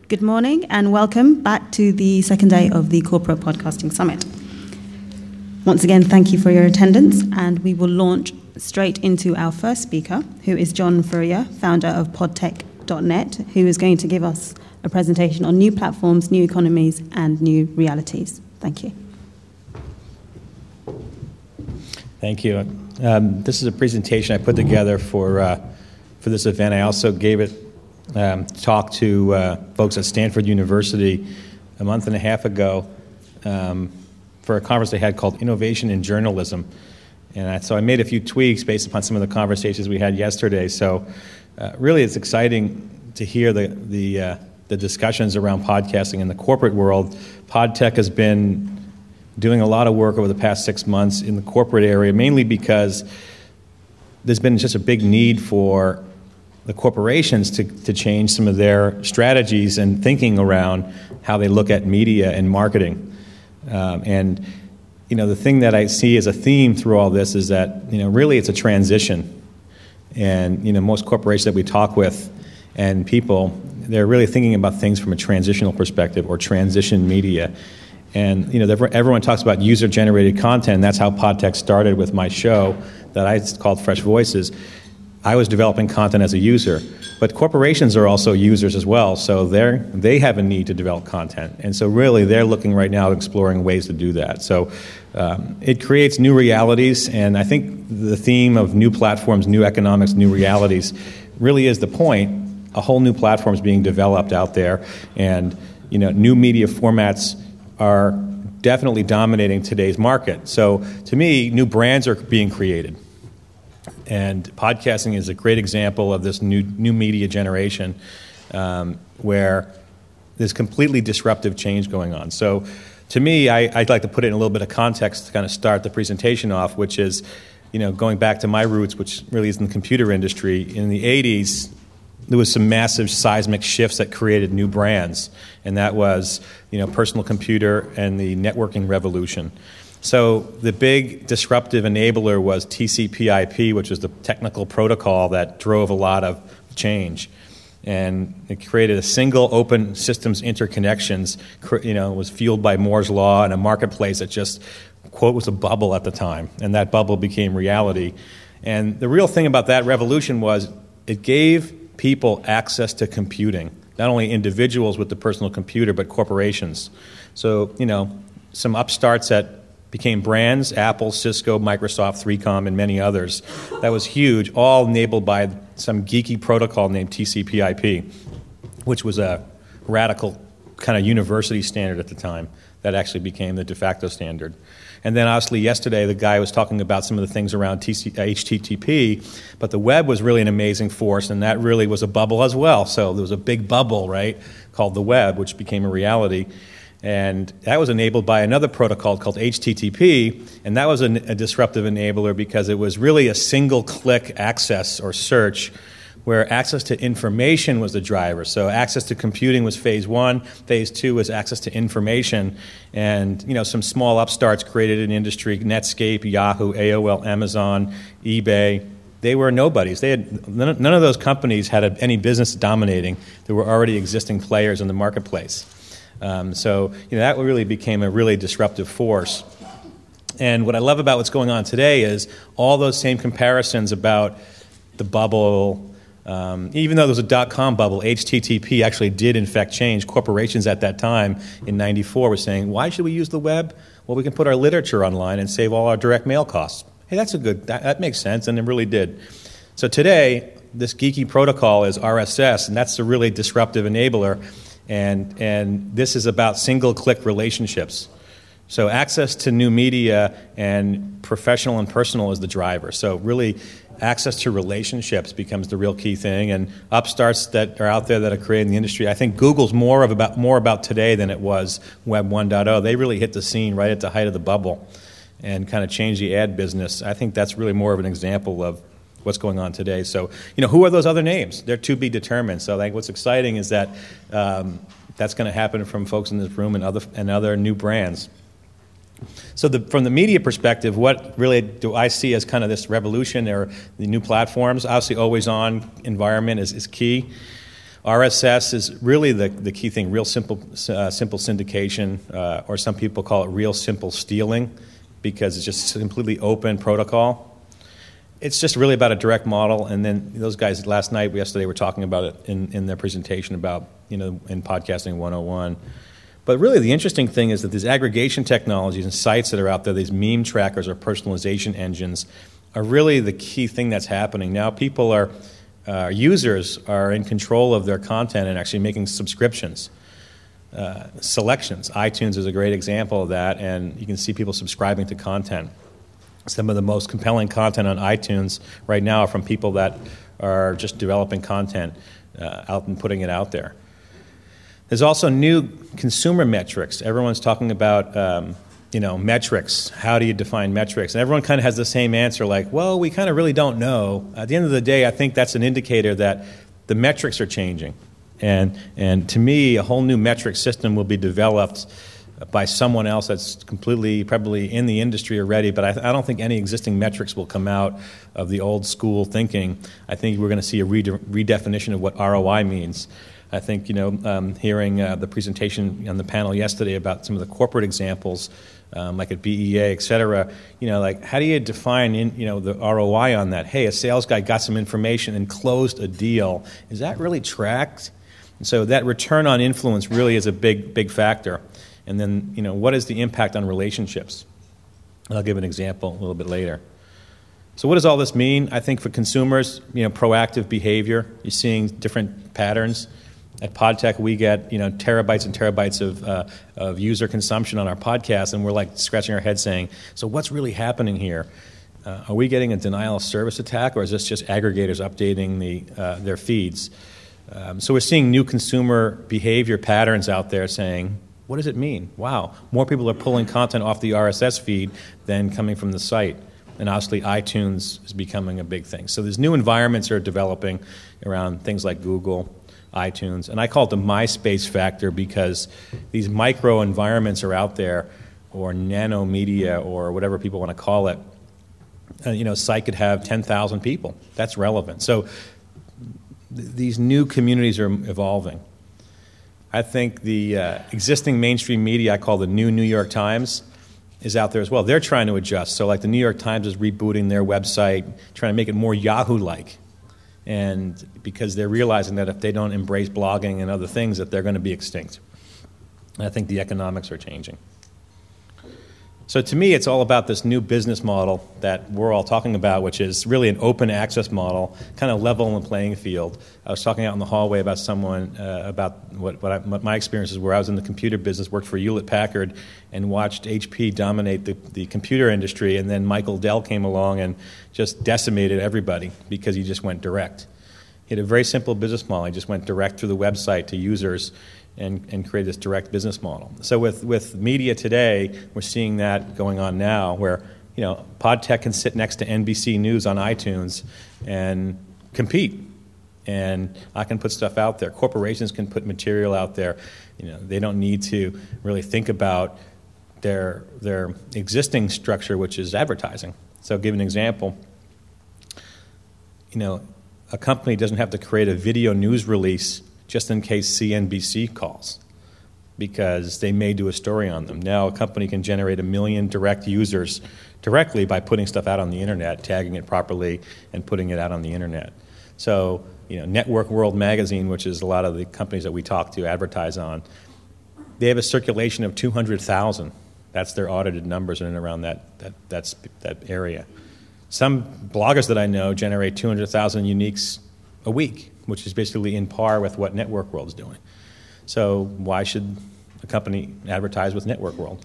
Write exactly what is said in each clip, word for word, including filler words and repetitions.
Good morning and welcome back to the second day of the Corporate Podcasting Summit. Once again, thank you for your attendance, and we will launch straight into our first speaker, who is John Furrier, founder of podtech dot net, who is going to give us a presentation on new platforms, new economies, and new realities. Thank you. Thank you. Um, this is a presentation I put together for uh, for this event. I also gave it um, talk to uh, folks at Stanford University a month and a half ago um, for a conference they had called Innovation in Journalism. And I, so I made a few tweaks based upon some of the conversations we had yesterday. So uh, really it's exciting to hear the the, uh, the discussions around podcasting in the corporate world. PodTech has been doing a lot of work over the past six months in the corporate area, mainly because there's been just a big need for the corporations to, to change some of their strategies and thinking around how they look at media and marketing. Um, and, you know, the thing that I see as a theme through all this is that, you know, really it's a transition. And, you know, most corporations that we talk with and people, they're really thinking about things from a transitional perspective or transition media. And, you know, everyone talks about user-generated content, and that's how PodTech started with my show that I called Fresh Voices. I was developing content as a user, but corporations are also users as well, so they they have a need to develop content. And so really they're looking right now at exploring ways to do that. So um, it creates new realities, and I think the theme of new platforms, new economics, new realities really is the point. A whole new platform is being developed out there, and, you know, new media formats are definitely dominating today's market. So to me, new brands are being created. And podcasting is a great example of this new new media generation um, where there's completely disruptive change going on. So to me, I, I'd like to put it in a little bit of context to kind of start the presentation off, which is, you know, going back to my roots, which really is in the computer industry. In the eighties, there was some massive seismic shifts that created new brands, and that was, you know, personal computer and the networking revolution. So the big disruptive enabler was T C P I P, which was the technical protocol that drove a lot of change. And it created a single open systems interconnections, you know, was fueled by Moore's Law and a marketplace that just, quote, was a bubble at the time. And that bubble became reality. And the real thing about that revolution was it gave people access to computing, not only individuals with the personal computer, but corporations. So, you know, some upstarts that became brands, Apple, Cisco, Microsoft, three com, and many others. That was huge, all enabled by some geeky protocol named T C P I P, which was a radical kind of university standard at the time that actually became the de facto standard. And then obviously yesterday the guy was talking about some of the things around T C, uh, H T T P, but the web was really an amazing force, and that really was a bubble as well. So there was a big bubble, right, called the web, which became a reality. And that was enabled by another protocol called H T T P, and that was a, a disruptive enabler because it was really a single-click access or search where access to information was the driver. So access to computing was phase one. Phase two was access to information. And, you know, some small upstarts created an industry, Netscape, Yahoo, A O L, Amazon, eBay. They were nobodies. They had none, none of those companies had a, any business dominating. There were already existing players in the marketplace. Um, so, you know, that really became a really disruptive force. And what I love about what's going on today is all those same comparisons about the bubble. Um, even though there was a dot-com bubble, H T T P actually did in fact change. Corporations at that time in ninety-four were saying, why should we use the web? Well, we can put our literature online and save all our direct mail costs. Hey, that's a good, that, that makes sense, and it really did. So today, this geeky protocol is R S S, and that's a really disruptive enabler. And and this is about single-click relationships. So access to new media and professional and personal is the driver. So really, access to relationships becomes the real key thing. And upstarts that are out there that are creating the industry, I think Google's more of about more about today than it was Web one point oh. They really hit the scene right at the height of the bubble and kind of changed the ad business. I think that's really more of an example of what's going on today. So, you know, who are those other names? They're to be determined. So I think what's exciting is that um, that's going to happen from folks in this room and other and other new brands. So the, from the media perspective, what really do I see as kind of this revolution or the new platforms? Obviously, always-on environment is, is key. R S S is really the, the key thing, real simple uh, simple syndication, uh, or some people call it real simple stealing, because it's just a completely open protocol. It's just really about a direct model, and then those guys last night, yesterday, were talking about it in, in their presentation about, you know, in Podcasting one oh one. But really the interesting thing is that these aggregation technologies and sites that are out there, these meme trackers or personalization engines, are really the key thing that's happening. Now people are, uh, users are in control of their content and actually making subscriptions. Uh, selections. iTunes is a great example of that, and you can see people subscribing to content. Some of the most compelling content on iTunes right now are from people that are just developing content uh, out and putting it out there. There's also new consumer metrics. Everyone's talking about, um, you know, metrics. How do you define metrics? And everyone kind of has the same answer, like, well, we kind of really don't know. At the end of the day, I think that's an indicator that the metrics are changing. And and to me, a whole new metric system will be developed by someone else that's completely probably in the industry already, but I, I don't think any existing metrics will come out of the old school thinking. I think we're going to see a rede- redefinition of what R O I means. I think, you know, um, hearing uh, the presentation on the panel yesterday about some of the corporate examples, um, like at B E A, et cetera, you know, like how do you define, in, you know, the R O I on that? Hey, a sales guy got some information and closed a deal. Is that really tracked? And so that return on influence really is a big, big factor. And then, you know, what is the impact on relationships? I'll give an example a little bit later. So what does all this mean? I think for consumers, you know, proactive behavior. You're seeing different patterns. At PodTech, we get, you know, terabytes and terabytes of uh, of user consumption on our podcast, and we're like scratching our head saying, so what's really happening here? Uh, are we getting a denial of service attack, or is this just aggregators updating the uh, their feeds? Um, so we're seeing new consumer behavior patterns out there saying, what does it mean? Wow, more people are pulling content off the R S S feed than coming from the site. And obviously iTunes is becoming a big thing. So there's new environments that are developing around things like Google, iTunes. And I call it the MySpace factor because these micro environments are out there, or nano media, or whatever people want to call it. Uh, you know, a site could have ten thousand people. That's relevant. So th- these new communities are evolving. I think the uh, existing mainstream media, I call the new New York Times, is out there as well. They're trying to adjust. So like the New York Times is rebooting their website, trying to make it more Yahoo-like. And because they're realizing that if they don't embrace blogging and other things, that they're going to be extinct. And I think the economics are changing. So to me, it's all about this new business model that we're all talking about, which is really an open access model, kind of level the playing field. I was talking out in the hallway about someone, uh, about what, what, I, what my experiences were. I was in the computer business, worked for Hewlett-Packard, and watched H P dominate the, the computer industry, and then Michael Dell came along and just decimated everybody because he just went direct. He had a very simple business model. He just went direct through the website to users and, and create this direct business model. So with, with media today, we're seeing that going on now where, you know, PodTech can sit next to N B C News on iTunes and compete. And I can put stuff out there. Corporations can put material out there. You know, they don't need to really think about their their existing structure, which is advertising. So I'll give you an example. You know, a company doesn't have to create a video news release just in case C N B C calls, because they may do a story on them. Now a company can generate a million direct users directly by putting stuff out on the internet, tagging it properly, and putting it out on the internet. So, you know, Network World Magazine, which is a lot of the companies that we talk to advertise on, they have a circulation of two hundred thousand. That's their audited numbers in and around that, that, that's, that area. Some bloggers that I know generate two hundred thousand uniques a week, which is basically in par with what Network World's doing. So why should a company advertise with Network World?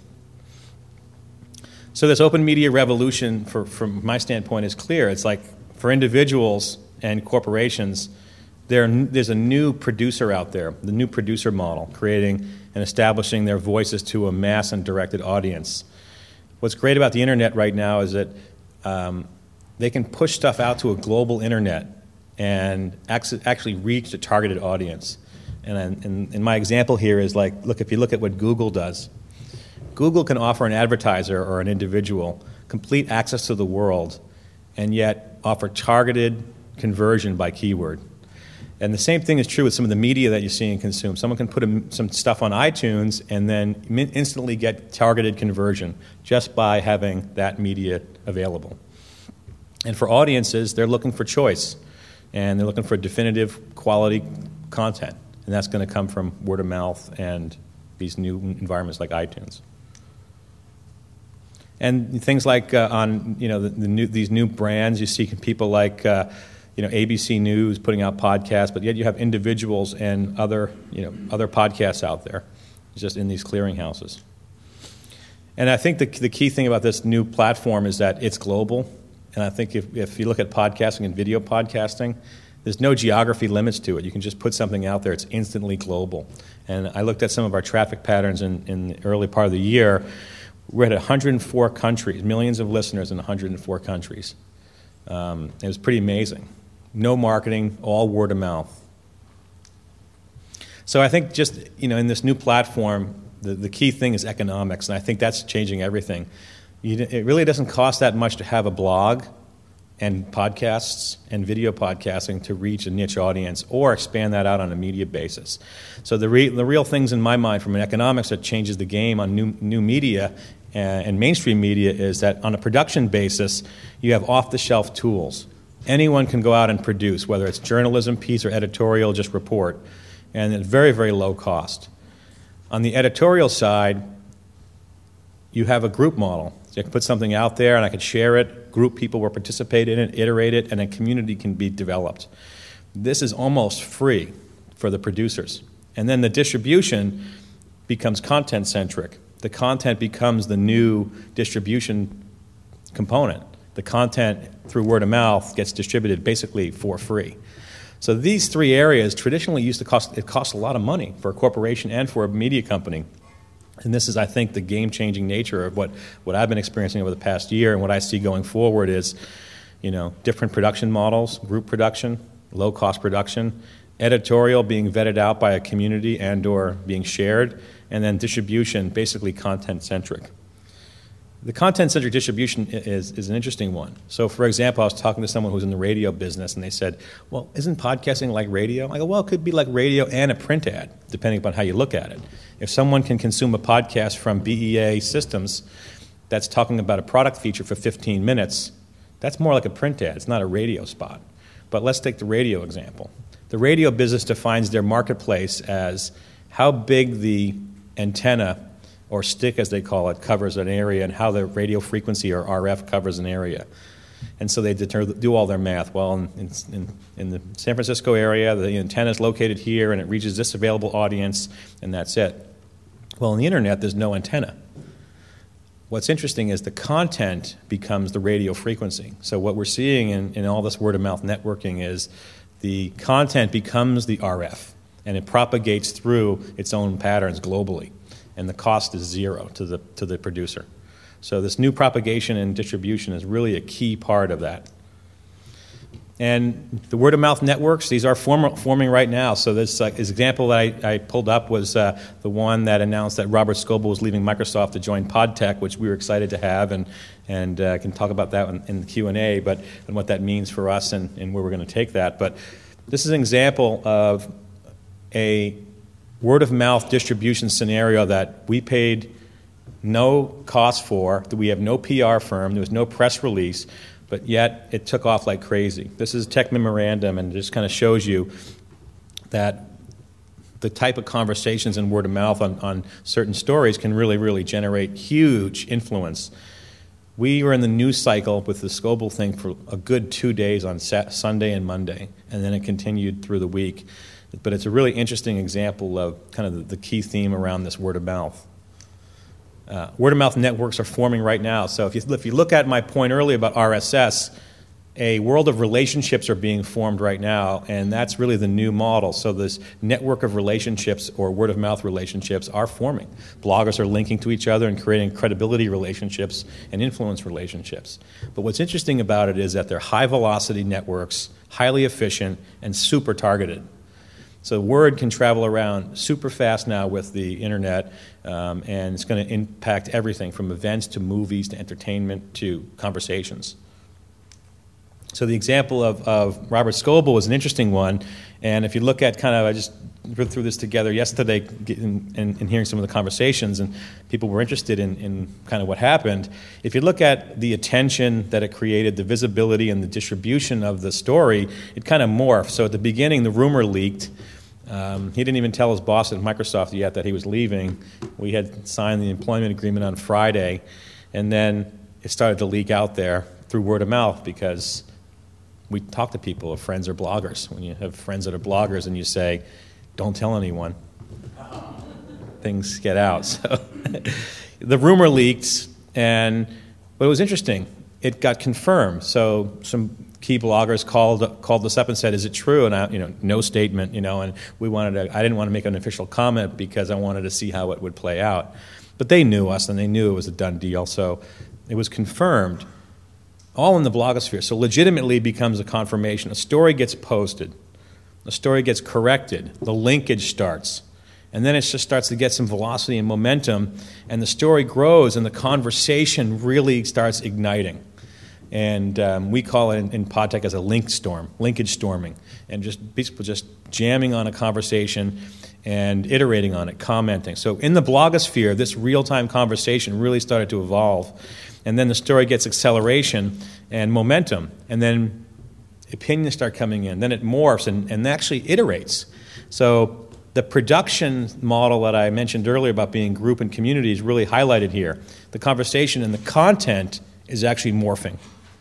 So this open media revolution, for, from my standpoint, is clear. It's like for individuals and corporations, there, there's a new producer out there, the new producer model, creating and establishing their voices to a mass and directed audience. What's great about the internet right now is that um, they can push stuff out to a global internet and actually reach a targeted audience. And, and, and my example here is like, look, if you look at what Google does, Google can offer an advertiser or an individual complete access to the world and yet offer targeted conversion by keyword. And the same thing is true with some of the media that you see and consume. Someone can put a, some stuff on iTunes and then instantly get targeted conversion just by having that media available. And for audiences, they're looking for choice, and they're looking for definitive quality content. And that's going to come from word of mouth and these new environments like iTunes. And things like uh, on you know the, the new, these new brands, you see people like uh, you know A B C News putting out podcasts, but yet you have individuals and other you know other podcasts out there, just in these clearinghouses. And I think the the key thing about this new platform is that it's global. And I think if if you look at podcasting and video podcasting, there's no geography limits to it. You can just put something out there; it's instantly global. And I looked at some of our traffic patterns in, in the early part of the year. We're at one hundred four countries, millions of listeners in one hundred four countries. Um, it was pretty amazing. No marketing, all word of mouth. So I think just, you know, in this new platform, the, the key thing is economics, and I think that's changing everything. You, it really doesn't cost that much to have a blog and podcasts and video podcasting to reach a niche audience or expand that out on a media basis. So the, re, the real things in my mind from an economics that changes the game on new, new media and, and mainstream media is that on a production basis, you have off-the-shelf tools. Anyone can go out and produce, whether it's journalism piece or editorial, just report, and at very, very low cost. On the editorial side, you have a group model. So I can put something out there and I can share it, group people will participate in it, iterate it, and a community can be developed. This is almost free for the producers. And then the distribution becomes content-centric. The content becomes the new distribution component. The content through word of mouth gets distributed basically for free. So these three areas traditionally used to cost, it costs a lot of money for a corporation and for a media company. And this is, I think, the game-changing nature of what, what I've been experiencing over the past year, and what I see going forward is, you know, different production models, group production, low-cost production, editorial being vetted out by a community and or being shared, and then distribution, basically content-centric. The content-centric distribution is, is an interesting one. So, for example, I was talking to someone who's in the radio business, and they said, well, isn't podcasting like radio? I go, well, it could be like radio and a print ad, depending upon how you look at it. If someone can consume a podcast from B E A Systems that's talking about a product feature for fifteen minutes, that's more like a print ad. It's not a radio spot. But let's take the radio example. The radio business defines their marketplace as how big the antenna, or stick as they call it, covers an area, and how the radio frequency, or R F, covers an area. And so they deter, do all their math. Well, in, in, in the San Francisco area, the antenna is located here, and it reaches this available audience, and that's it. Well, on the internet, there's no antenna. What's interesting is the content becomes the radio frequency. So what we're seeing in, in all this word-of-mouth networking is the content becomes the R F, and it propagates through its own patterns globally. And the cost is zero to the to the producer. So this new propagation and distribution is really a key part of that. And the word-of-mouth networks, these are form, forming right now. So this, uh, this example that I, I pulled up was uh, the one that announced that Robert Scoble was leaving Microsoft to join PodTech, which we were excited to have, and and uh, can talk about that in, in the Q and A, but and what that means for us and, and where we're going to take that. But this is an example of a word-of-mouth distribution scenario that we paid no cost for, that we have no P R firm, there was no press release, but yet it took off like crazy. This is a tech memorandum, and it just kind of shows you that the type of conversations and word of mouth on, on certain stories can really, really generate huge influence. We were in the news cycle with the Scoble thing for a good two days on Sat- Sunday and Monday, and then it continued through the week. But it's a really interesting example of kind of the, the key theme around this word of mouth. Uh, word of mouth networks are forming right now. So if you, if you look at my point earlier about R S S, a world of relationships are being formed right now, and that's really the new model. So this network of relationships or word of mouth relationships are forming. Bloggers are linking to each other and creating credibility relationships and influence relationships. But what's interesting about it is that they're high velocity networks, highly efficient, and super targeted. So word can travel around super fast now with the internet, um, and it's going to impact everything from events to movies to entertainment to conversations. So the example of, of Robert Scoble was an interesting one, and if you look at kind of, I just read through this together yesterday and, and, and hearing some of the conversations, and people were interested in, in kind of what happened. If you look at the attention that it created, the visibility and the distribution of the story, it kind of morphed. So at the beginning, the rumor leaked. Um, he didn't even tell his boss at Microsoft yet that he was leaving. We had signed the employment agreement on Friday, and then it started to leak out there through word of mouth because we talk to people, if friends are bloggers. When you have friends that are bloggers and you say, don't tell anyone, things get out. So the rumor leaked, and but it was interesting. It got confirmed. So some key bloggers called called us up and said, "Is it true?" And I, you know, no statement. You know, and we wanted to. I didn't want to make an official comment because I wanted to see how it would play out. But they knew us, and they knew it was a done deal. So it was confirmed. All in the blogosphere. So legitimately becomes a confirmation. A story gets posted. The story gets corrected. The linkage starts. And then it just starts to get some velocity and momentum. And the story grows, and the conversation really starts igniting. And um, we call it in, in PodTech as a link storm, linkage storming. And just people just jamming on a conversation and iterating on it, commenting. So in the blogosphere, this real-time conversation really started to evolve. And then the story gets acceleration and momentum. And then opinions start coming in. Then it morphs and, and actually iterates. So the production model that I mentioned earlier about being group and community is really highlighted here. The conversation and the content is actually morphing.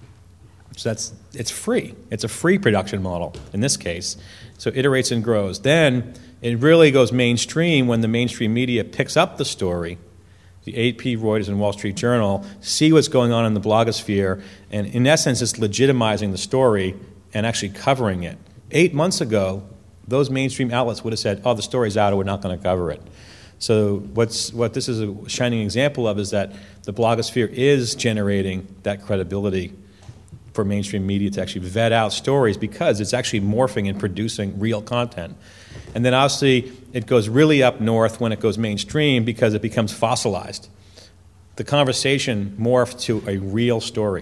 So that's it's free. It's a free production model in this case. So it iterates and grows. Then it really goes mainstream when the mainstream media picks up the story. The A P, Reuters, and Wall Street Journal see what's going on in the blogosphere, and in essence, it's legitimizing the story and actually covering it. Eight months ago, those mainstream outlets would have said, "Oh, the story's out, or we're not going to cover it." So what's what this is a shining example of is that the blogosphere is generating that credibility for mainstream media to actually vet out stories because it's actually morphing and producing real content. And then obviously it goes really up north when it goes mainstream because it becomes fossilized. The conversation morphed to a real story.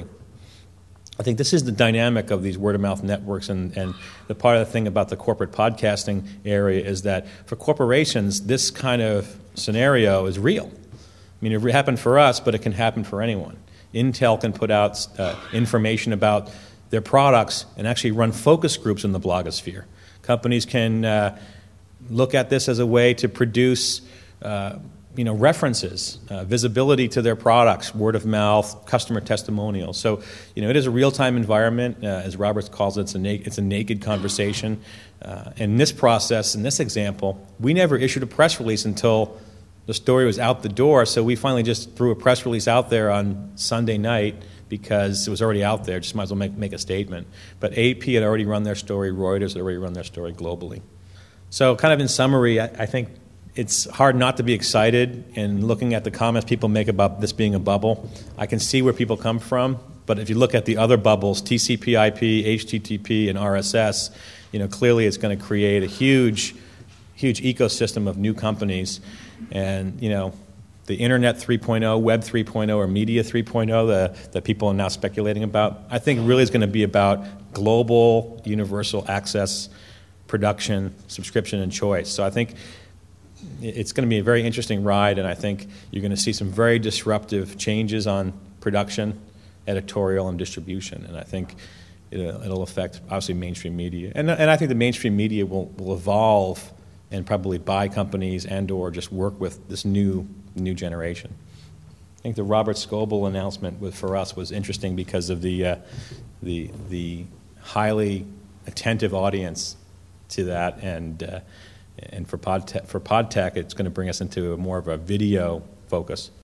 I think this is the dynamic of these word-of-mouth networks, and, and the part of the thing about the corporate podcasting area is that for corporations, this kind of scenario is real. I mean, it happened for us, but it can happen for anyone. Intel can put out uh, information about their products and actually run focus groups in the blogosphere. Companies can uh, look at this as a way to produce uh, you know, references, uh, visibility to their products, word of mouth, customer testimonials. So, you know, it is a real-time environment. Uh, as Robert calls it, it's a, na- it's a naked conversation. Uh, in this process, in this example, we never issued a press release until the story was out the door, so we finally just threw a press release out there on Sunday night because it was already out there. Just might as well make, make a statement. But A P had already run their story. Reuters had already run their story globally. So kind of in summary, I, I think it's hard not to be excited in looking at the comments people make about this being a bubble. I can see where people come from, but if you look at the other bubbles, T C P I P, H T T P, and R S S, you know, clearly it's going to create a huge, huge ecosystem of new companies. And, you know, the Internet three point oh, Web three point oh, or Media three point oh that, that people are now speculating about, I think really is going to be about global, universal access, production, subscription, and choice. So I think it's going to be a very interesting ride, and I think you're going to see some very disruptive changes on production, editorial, and distribution. And I think it'll, it'll affect, obviously, mainstream media. And, and I think the mainstream media will, will evolve and probably buy companies and or just work with this new new generation. I think the Robert Scoble announcement was, for us was interesting because of the uh, the the highly attentive audience to that, and uh, and for PodTech, for PodTech, it's going to bring us into a more of a video focus.